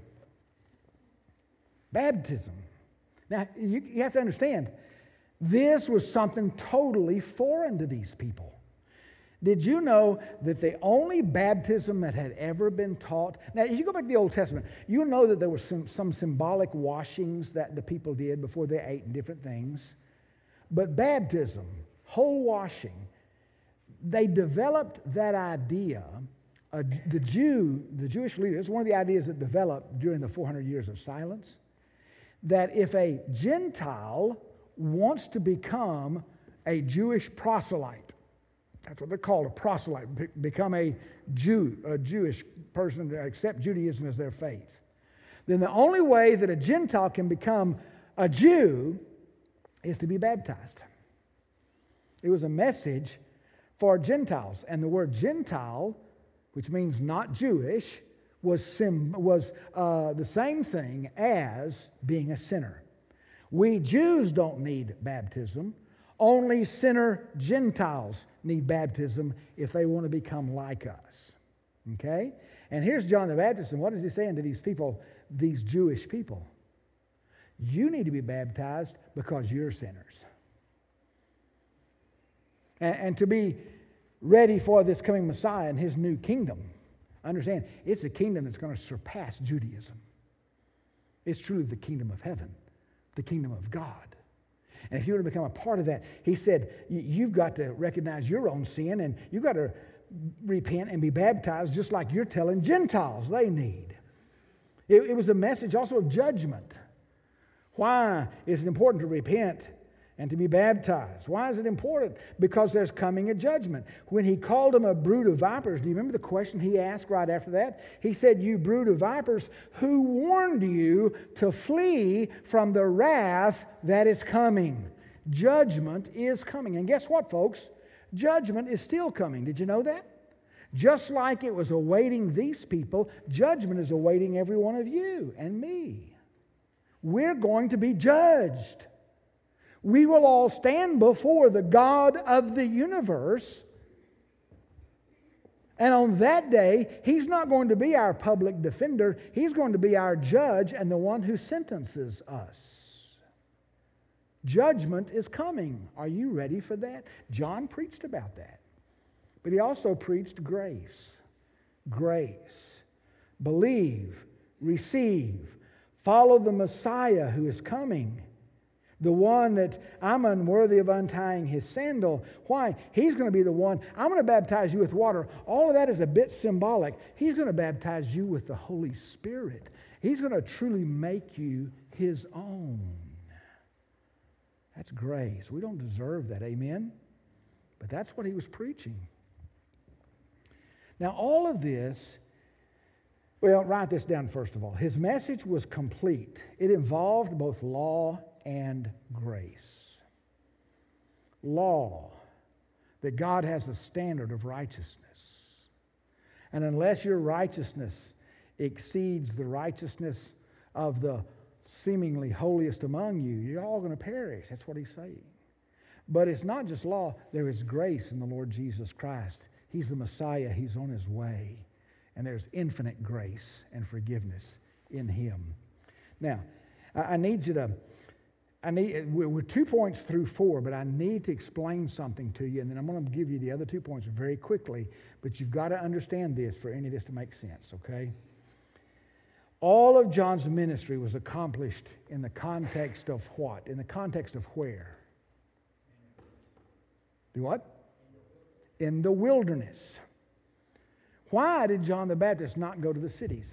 Baptism. Now, you have to understand, this was something totally foreign to these people. Did you know that the only baptism that had ever been taught... Now, if you go back to the Old Testament, you know that there were some symbolic washings that the people did before they ate different things. But baptism, whole washing, they developed that idea. The Jewish leaders, one of the ideas that developed during the 400 years of silence, that if a Gentile wants to become a Jewish proselyte, that's what they're called, a proselyte, become a Jew, a Jewish person to accept Judaism as their faith, then the only way that a Gentile can become a Jew is to be baptized. It was a message for Gentiles. And the word Gentile, which means not Jewish, was the same thing as being a sinner. We Jews don't need baptism. Only sinner Gentiles need baptism if they want to become like us. Okay? And here's John the Baptist, and what is he saying to these people, these Jewish people? You need to be baptized because you're sinners. And to be ready for this coming Messiah and his new kingdom. Understand, it's a kingdom that's going to surpass Judaism. It's truly the kingdom of heaven, the kingdom of God. And if you want to become a part of that, he said, you've got to recognize your own sin and you've got to repent and be baptized just like you're telling Gentiles they need. It was a message also of judgment. Why is it important to repent and to be baptized? Why is it important? Because there's coming a judgment. When he called them a brood of vipers, do you remember the question he asked right after that? He said, you brood of vipers, who warned you to flee from the wrath that is coming? Judgment is coming. And guess what, folks? Judgment is still coming. Did you know that? Just like it was awaiting these people, judgment is awaiting every one of you and me. We're going to be judged. We will all stand before the God of the universe. And on that day, he's not going to be our public defender. He's going to be our judge and the one who sentences us. Judgment is coming. Are you ready for that? John preached about that. But he also preached grace. Grace. Believe, receive, follow the Messiah who is coming. The one that I'm unworthy of untying his sandal. Why? He's going to be the one. I'm going to baptize you with water. All of that is a bit symbolic. He's going to baptize you with the Holy Spirit. He's going to truly make you his own. That's grace. We don't deserve that, amen? But that's what he was preaching. Now, all of this, well, write this down first of all. His message was complete. It involved both law and grace. Law, that God has a standard of righteousness. And unless your righteousness exceeds the righteousness of the seemingly holiest among you, you're all going to perish. That's what he's saying. But it's not just law. There is grace in the Lord Jesus Christ. He's the Messiah. He's on his way. And there's infinite grace and forgiveness in him. Now, I need you to... we're 2 points through 4, but I need to explain something to you, and then I'm going to give you the other 2 points very quickly, but you've got to understand this for any of this to make sense, okay? All of John's ministry was accomplished in the context of what? In the context of where? Do what? In the wilderness. Why did John the Baptist not go to the cities?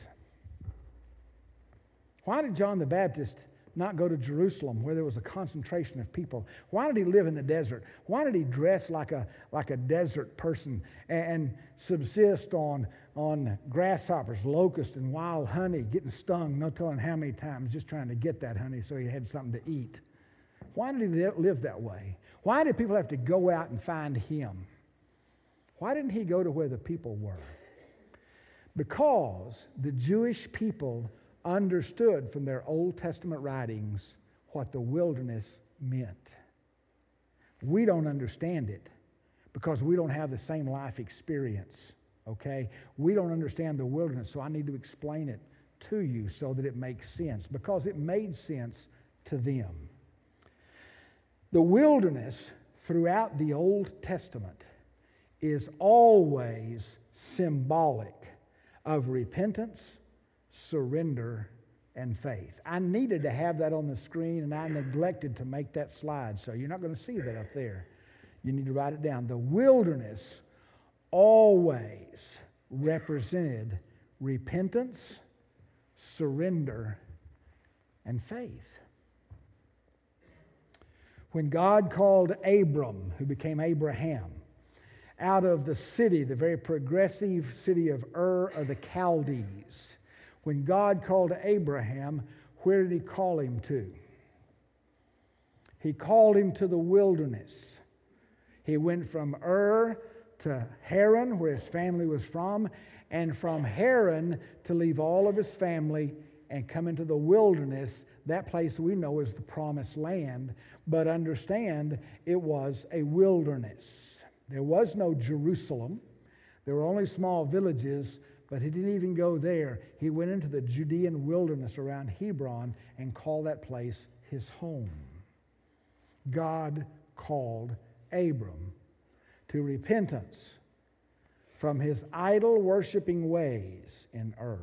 Why did John the Baptist not go to Jerusalem where there was a concentration of people? Why did he live in the desert? Why did he dress like a desert person and subsist on grasshoppers, locusts, and wild honey, getting stung, no telling how many times, just trying to get that honey so he had something to eat? Why did he live that way? Why did people have to go out and find him? Why didn't he go to where the people were? Because the Jewish people understood from their Old Testament writings what the wilderness meant. We don't understand it because we don't have the same life experience, okay? We don't understand the wilderness, so I need to explain it to you so that it makes sense, because it made sense to them. The wilderness throughout the Old Testament is always symbolic of repentance, surrender, and faith. I needed to have that on the screen, and I neglected to make that slide, so you're not going to see that up there. You need to write it down. The wilderness always represented repentance, surrender, and faith. When God called Abram, who became Abraham, out of the city, the very progressive city of Ur of the Chaldees, when God called Abraham, where did he call him to? He called him to the wilderness. He went from Ur to Haran, where his family was from, and from Haran to leave all of his family and come into the wilderness. That place we know as the Promised Land, but understand it was a wilderness. There was no Jerusalem. There were only small villages, but he didn't even go there. He went into the Judean wilderness around Hebron and called that place his home. God called Abram to repentance from his idol-worshiping ways in Ur,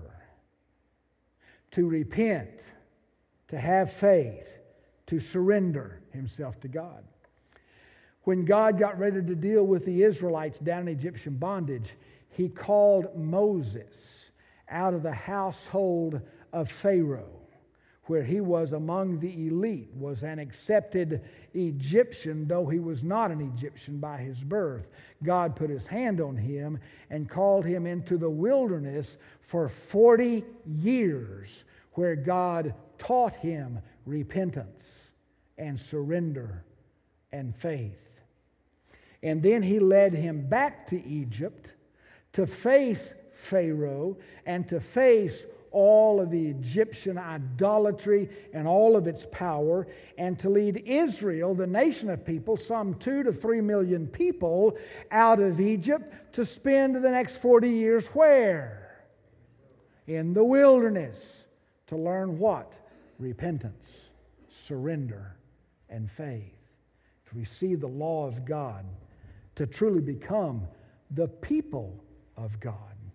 to repent, to have faith, to surrender himself to God. When God got ready to deal with the Israelites down in Egyptian bondage, he called Moses out of the household of Pharaoh, where he was among the elite, was an accepted Egyptian, though he was not an Egyptian by his birth. God put his hand on him and called him into the wilderness for 40 years, where God taught him repentance and surrender and faith. And then he led him back to Egypt to face Pharaoh and to face all of the Egyptian idolatry and all of its power, and to lead Israel, the nation of people, some 2 to 3 million people, out of Egypt to spend the next 40 years where? In the wilderness, to learn what? Repentance, surrender, and faith. To receive the law of God, to truly become the people of God.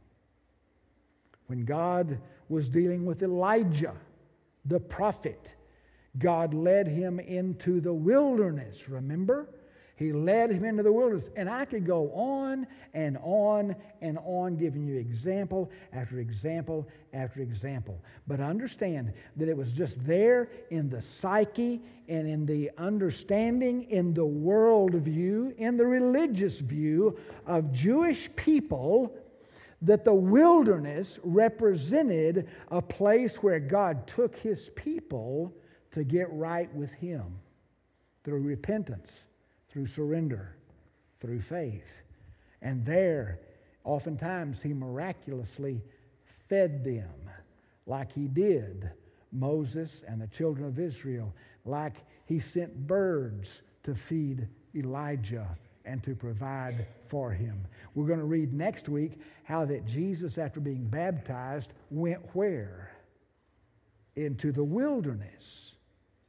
When God was dealing with Elijah, the prophet, God led him into the wilderness, remember? He led him into the wilderness. And I could go on and on and on, giving you example after example after example. But understand that it was just there in the psyche and in the understanding, in the worldview, in the religious view of Jewish people, that the wilderness represented a place where God took his people to get right with him through repentance, through surrender, through faith. And there, oftentimes, he miraculously fed them like he did Moses and the children of Israel, like he sent birds to feed Elijah and to provide for him. We're going to read next week how that Jesus, after being baptized, went where? Into the wilderness.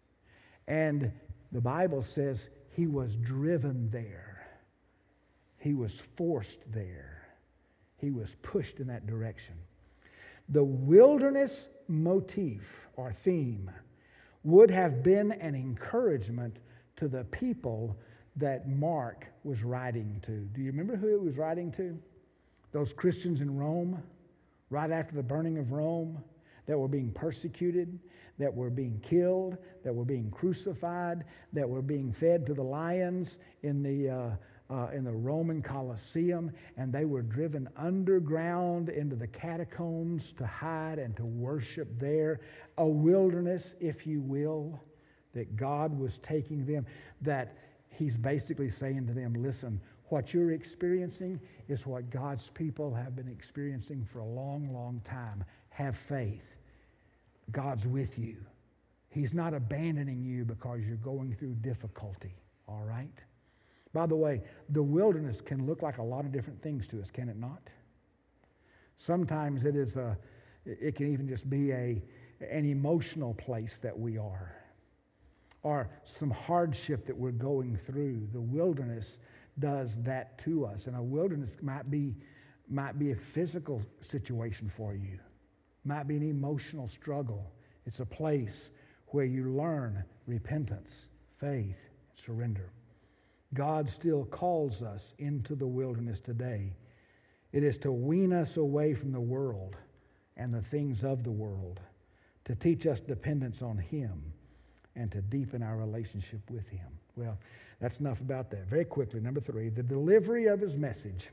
And the Bible says he was driven there. He was forced there. He was pushed in that direction. The wilderness motif or theme would have been an encouragement to the people that Mark was writing to. Do you remember who he was writing to? Those Christians in Rome, right after the burning of Rome, that were being persecuted, that were being killed, that were being crucified, that were being fed to the lions in the Roman Colosseum, and they were driven underground into the catacombs to hide and to worship there. A wilderness, if you will, that God was taking them, that he's basically saying to them, listen, what you're experiencing is what God's people have been experiencing for a long, long time. Have faith. God's with you. He's not abandoning you because you're going through difficulty, all right? By the way, the wilderness can look like a lot of different things to us, can it not? Sometimes it can even just be an emotional place that we are, or some hardship that we're going through. The wilderness does that to us, and a wilderness might be a physical situation for you, might be an emotional struggle. It's a place where you learn repentance, faith, surrender. God still calls us into the wilderness today. It is to wean us away from the world and the things of the world, to teach us dependence on Him, and to deepen our relationship with Him. Well, that's enough about that. Very quickly, number 3, the delivery of His message.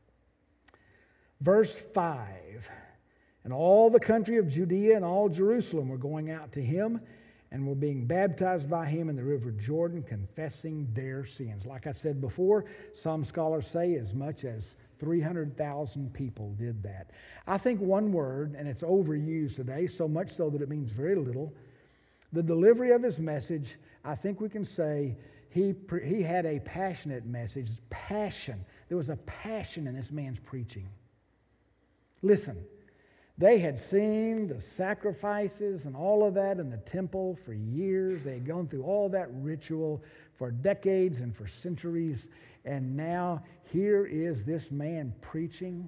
Verse 5, and all the country of Judea and all Jerusalem were going out to Him and were being baptized by Him in the river Jordan, confessing their sins. Like I said before, some scholars say as much as 300,000 people did that. I think one word, and it's overused today, so much so that it means very little. The delivery of His message, I think we can say he had a passionate message. Passion. There was a passion in this man's preaching. Listen, they had seen the sacrifices and all of that in the temple for years. They had gone through all that ritual for decades and for centuries. And now here is this man preaching.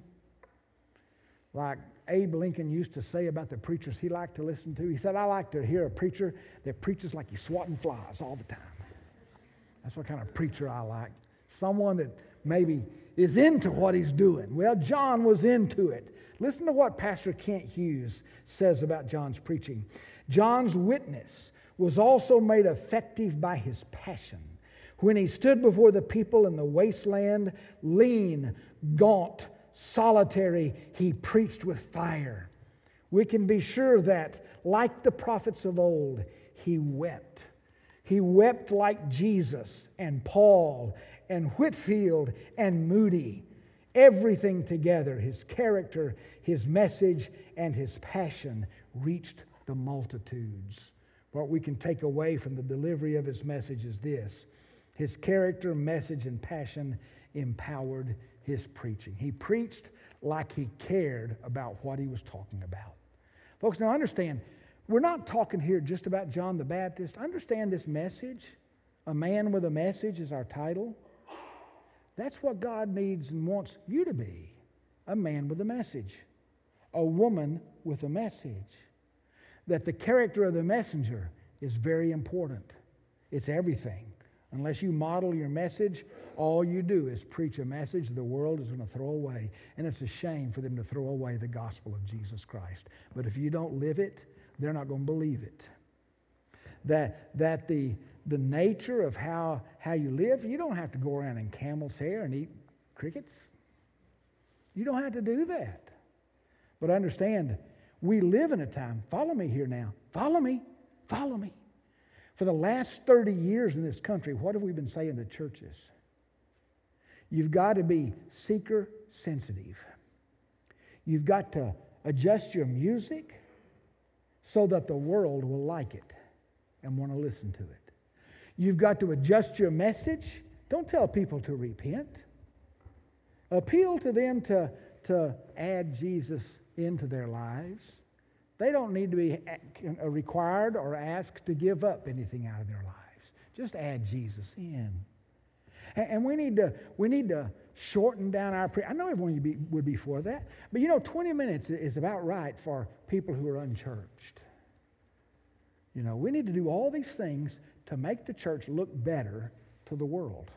Like Abe Lincoln used to say about the preachers he liked to listen to. He said, I like to hear a preacher that preaches like he's swatting flies all the time. That's what kind of preacher I like. Someone that maybe is into what he's doing. Well, John was into it. Listen to what Pastor Kent Hughes says about John's preaching. John's witness was also made effective by his passion. When he stood before the people in the wasteland, lean, gaunt, solitary, he preached with fire. We can be sure that, like the prophets of old, he wept. He wept like Jesus and Paul and Whitefield and Moody. Everything together, his character, his message, and his passion reached the multitudes. What we can take away from the delivery of his message is this: his character, message, and passion empowered his preaching. He preached like he cared about what he was talking about. Folks, now understand, we're not talking here just about John the Baptist. Understand this message. A Man with a Message is our title. That's what God needs and wants you to be. A man with a message. A woman with a message. That the character of the messenger is very important. It's everything. Unless you model your message, all you do is preach a message the world is going to throw away. And it's a shame for them to throw away the gospel of Jesus Christ. But if you don't live it, they're not going to believe it. That the nature of how you live, you don't have to go around in camel's hair and eat crickets. You don't have to do that. But understand, we live in a time, follow me here now, follow me. For the last 30 years in this country, what have we been saying to churches? You've got to be seeker sensitive. You've got to adjust your music so that the world will like it and want to listen to it. You've got to adjust your message. Don't tell people to repent. Appeal to them to add Jesus into their lives. They don't need to be required or asked to give up anything out of their lives. Just add Jesus in. And we need to shorten down our prayer. I know everyone would be for that. But 20 minutes is about right for people who are unchurched. We need to do all these things to make the church look better to the world.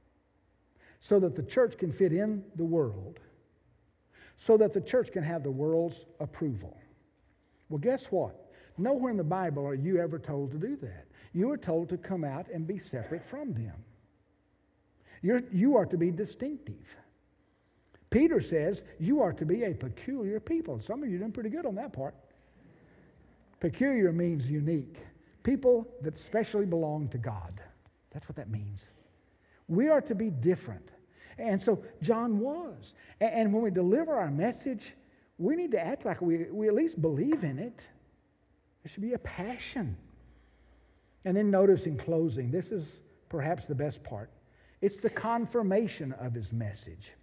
So that the church can fit in the world. So that the church can have the world's approval. Well, guess what? Nowhere in the Bible are you ever told to do that. You are told to come out and be separate from them. You are to be distinctive. Peter says you are to be a peculiar people. Some of you are doing pretty good on that part. Peculiar means unique. People that specially belong to God. That's what that means. We are to be different. And so John was. And when we deliver our message, we need to act like we at least believe in it. There should be a passion. And then notice in closing, this is perhaps the best part. It's the confirmation of his message.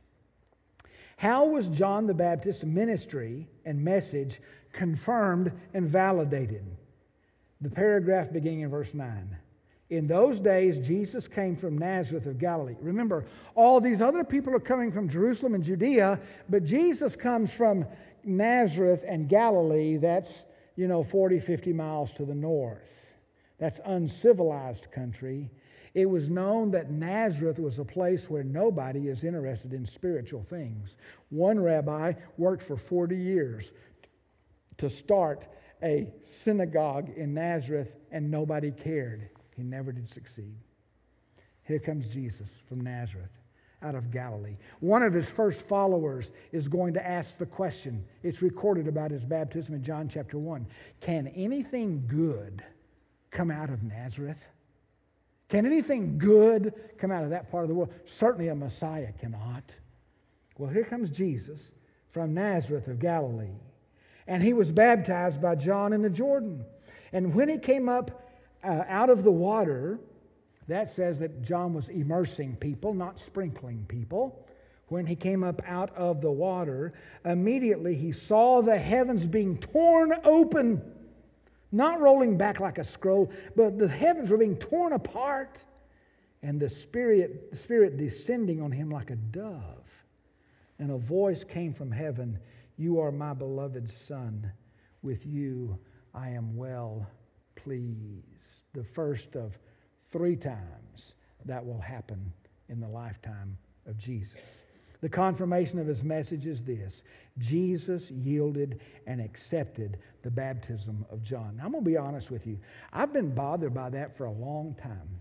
How was John the Baptist's ministry and message confirmed and validated? The paragraph beginning in verse 9. In those days, Jesus came from Nazareth of Galilee. Remember, all these other people are coming from Jerusalem and Judea, but Jesus comes from Nazareth and Galilee. That's, 40, 50 miles to the north. That's uncivilized country. It was known that Nazareth was a place where nobody is interested in spiritual things. One rabbi worked for 40 years to start a synagogue in Nazareth, and nobody cared. He never did succeed. Here comes Jesus from Nazareth, out of Galilee. One of his first followers is going to ask the question. It's recorded about his baptism in John chapter 1. Can anything good come out of Nazareth? Can anything good come out of that part of the world? Certainly a Messiah cannot. Well, here comes Jesus from Nazareth of Galilee. And he was baptized by John in the Jordan. And when he came up out of the water, that says that John was immersing people, not sprinkling people. When he came up out of the water, immediately he saw the heavens being torn open. Not rolling back like a scroll, but the heavens were being torn apart, and the Spirit descending on him like a dove. And a voice came from heaven, "You are my beloved Son. With you I am well pleased." The first of 3 times that will happen in the lifetime of Jesus. The confirmation of his message is this: Jesus yielded and accepted the baptism of John. Now, I'm going to be honest with you. I've been bothered by that for a long time.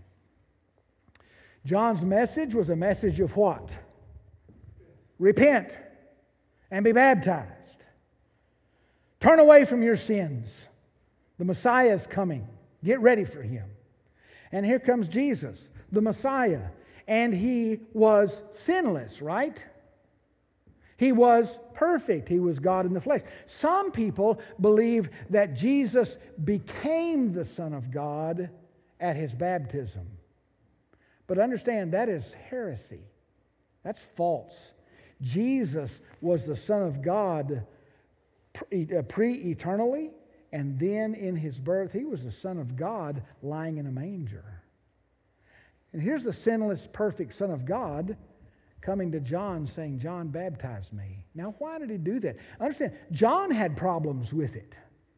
John's message was a message of what? Repent and be baptized. Turn away from your sins. The Messiah is coming. Get ready for him. And here comes Jesus, the Messiah. And he was sinless, right? He was perfect. He was God in the flesh. Some people believe that Jesus became the Son of God at his baptism. But understand, that is heresy. That's false. Jesus was the Son of God pre-eternally, and then in his birth, he was the Son of God lying in a manger. And here's the sinless, perfect Son of God coming to John saying, "John, baptize me." Now, why did he do that? Understand, John had problems with it.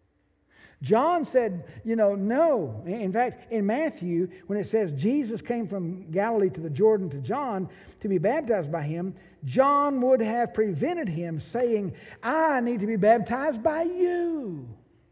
John said, no. In fact, in Matthew, when it says Jesus came from Galilee to the Jordan to John to be baptized by him, John would have prevented him saying, "I need to be baptized by you."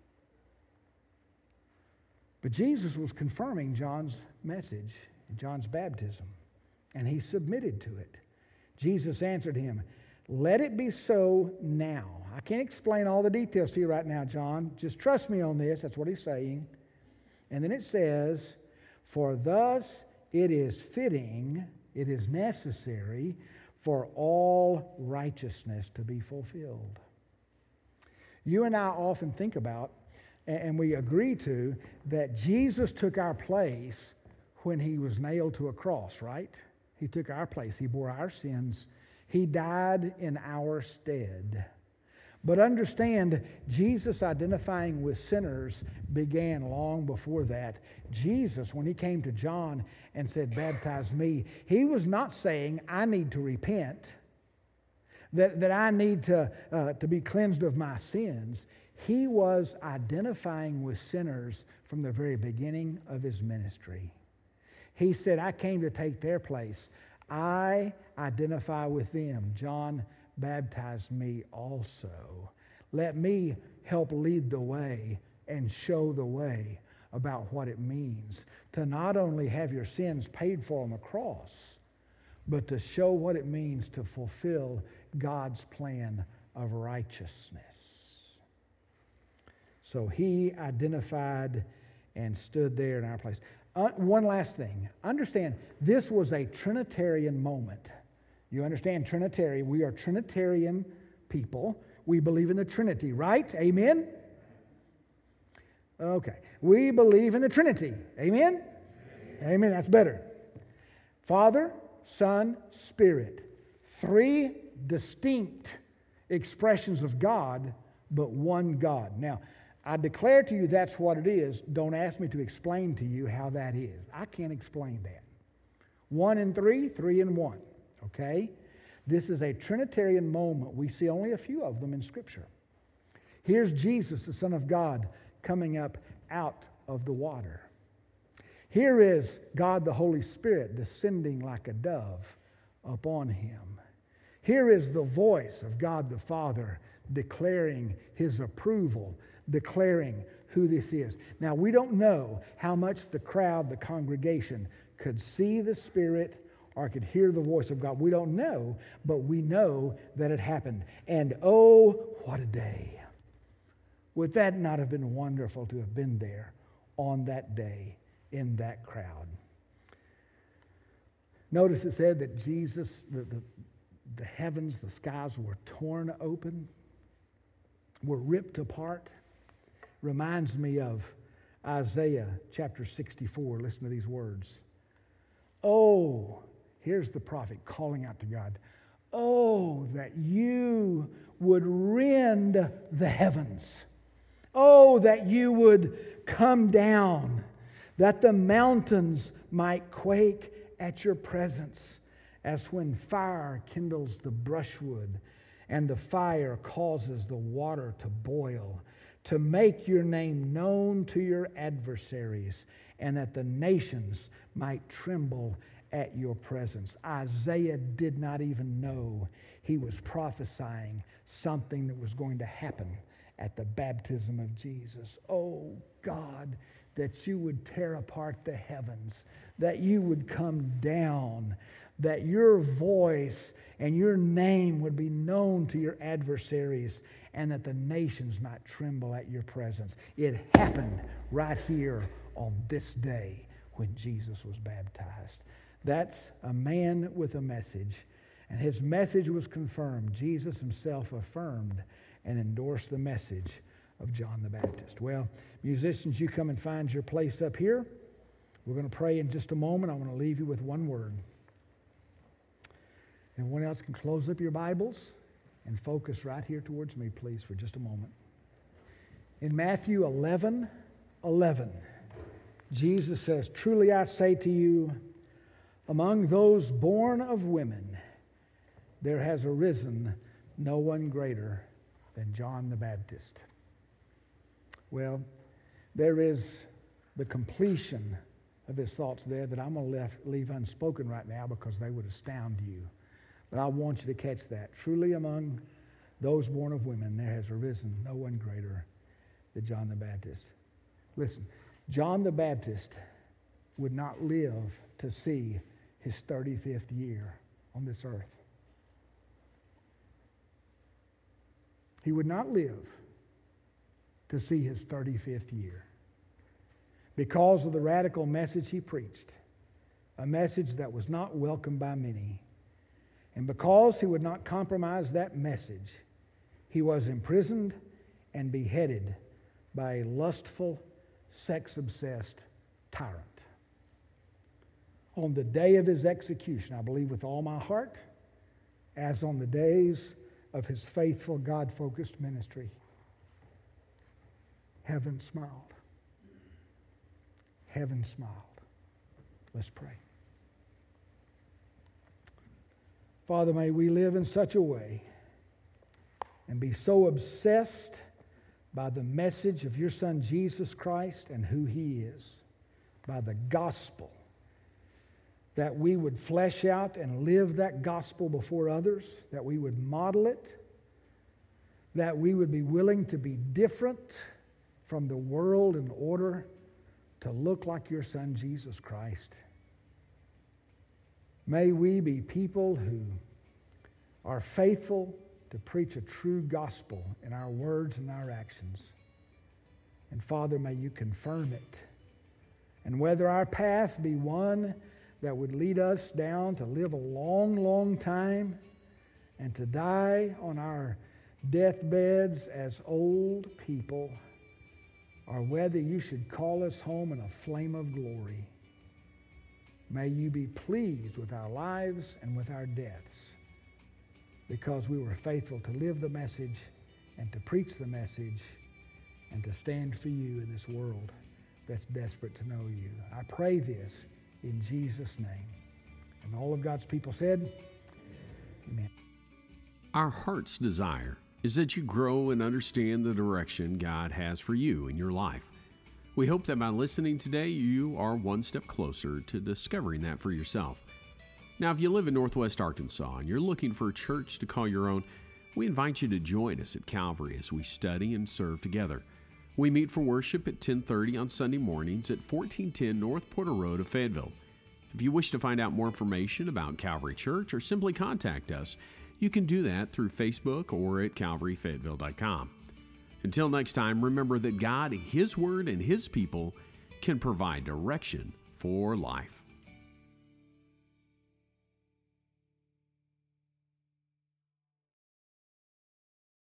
But Jesus was confirming John's message, John's baptism, and he submitted to it. Jesus answered him, "Let it be so now." I can't explain all the details to you right now, John. Just trust me on this. That's what he's saying. And then it says, "For thus it is fitting, it is necessary for all righteousness to be fulfilled." You and I often think about, and we agree to, that Jesus took our place when he was nailed to a cross, right? He took our place. He bore our sins. He died in our stead. But understand, Jesus identifying with sinners began long before that. Jesus, when he came to John and said, "Baptize me," he was not saying, "I need to repent," that I need to be cleansed of my sins. He was identifying with sinners from the very beginning of his ministry. He said, "I came to take their place. I identify with them. John, baptize me also. Let me help lead the way and show the way about what it means to not only have your sins paid for on the cross, but to show what it means to fulfill God's plan of righteousness." So he identified and stood there in our place. One last thing. Understand, this was a Trinitarian moment. You understand Trinitarian? We are Trinitarian people. We believe in the Trinity, right? Amen? Okay. We believe in the Trinity. Amen? Amen. That's better. Father, Son, Spirit. Three distinct expressions of God, but one God. Now, I declare to you that's what it is. Don't ask me to explain to you how that is. I can't explain that. 1 and 3, 3 and 1. Okay? This is a Trinitarian moment. We see only a few of them in Scripture. Here's Jesus, the Son of God, coming up out of the water. Here is God the Holy Spirit descending like a dove upon him. Here is the voice of God the Father declaring his approval, declaring who this is. Now, we don't know how much the crowd, the congregation, could see the Spirit or could hear the voice of God. We don't know, but we know that it happened. And oh, what a day. Would that not have been wonderful to have been there on that day in that crowd? Notice it said that Jesus, the heavens, the skies were torn open, were ripped apart. Reminds me of Isaiah chapter 64. Listen to these words. Oh, here's the prophet calling out to God. Oh, that you would rend the heavens. Oh, that you would come down, that the mountains might quake at your presence, as when fire kindles the brushwood and the fire causes the water to boil, to make your name known to your adversaries, and that the nations might tremble at your presence. Isaiah did not even know he was prophesying something that was going to happen at the baptism of Jesus. Oh God, that you would tear apart the heavens, that you would come down, that your voice and your name would be known to your adversaries, and that the nations might tremble at your presence. It happened right here on this day when Jesus was baptized. That's a man with a message, and his message was confirmed. Jesus himself affirmed and endorsed the message of John the Baptist. Well, musicians, you come and find your place up here. We're going to pray in just a moment. I want to leave you with one word. Everyone else can close up your Bibles and focus right here towards me, please, for just a moment. In Matthew 11:11, Jesus says, "Truly I say to you, among those born of women, there has arisen no one greater than John the Baptist." Well, there is the completion of his thoughts there that I'm going to leave unspoken right now because they would astound you. But I want you to catch that. Truly among those born of women, there has arisen no one greater than John the Baptist. Listen, John the Baptist would not live to see his 35th year on this earth. He would not live to see his 35th year because of the radical message he preached, a message that was not welcomed by many. And because he would not compromise that message, he was imprisoned and beheaded by a lustful, sex-obsessed tyrant. On the day of his execution, I believe with all my heart, as on the days of his faithful, God-focused ministry, heaven smiled. Heaven smiled. Let's pray. Father, may we live in such a way and be so obsessed by the message of your Son Jesus Christ and who he is, by the gospel, that we would flesh out and live that gospel before others, that we would model it, that we would be willing to be different from the world in order to look like your Son Jesus Christ. May we be people who are faithful to preach a true gospel in our words and our actions. And Father, may you confirm it. And whether our path be one that would lead us down to live a long, long time and to die on our deathbeds as old people, or whether you should call us home in a flame of glory. May you be pleased with our lives and with our deaths, because we were faithful to live the message and to preach the message and to stand for you in this world that's desperate to know you. I pray this in Jesus' name. And all of God's people said, amen. Our heart's desire is that you grow and understand the direction God has for you in your life. We hope that by listening today, you are one step closer to discovering that for yourself. Now, if you live in Northwest Arkansas and you're looking for a church to call your own, we invite you to join us at Calvary as we study and serve together. We meet for worship at 10:30 on Sunday mornings at 1410 North Porter Road of Fayetteville. If you wish to find out more information about Calvary Church or simply contact us, you can do that through Facebook or at calvaryfayetteville.com. Until next time, remember that God, His Word, and His people can provide direction for life.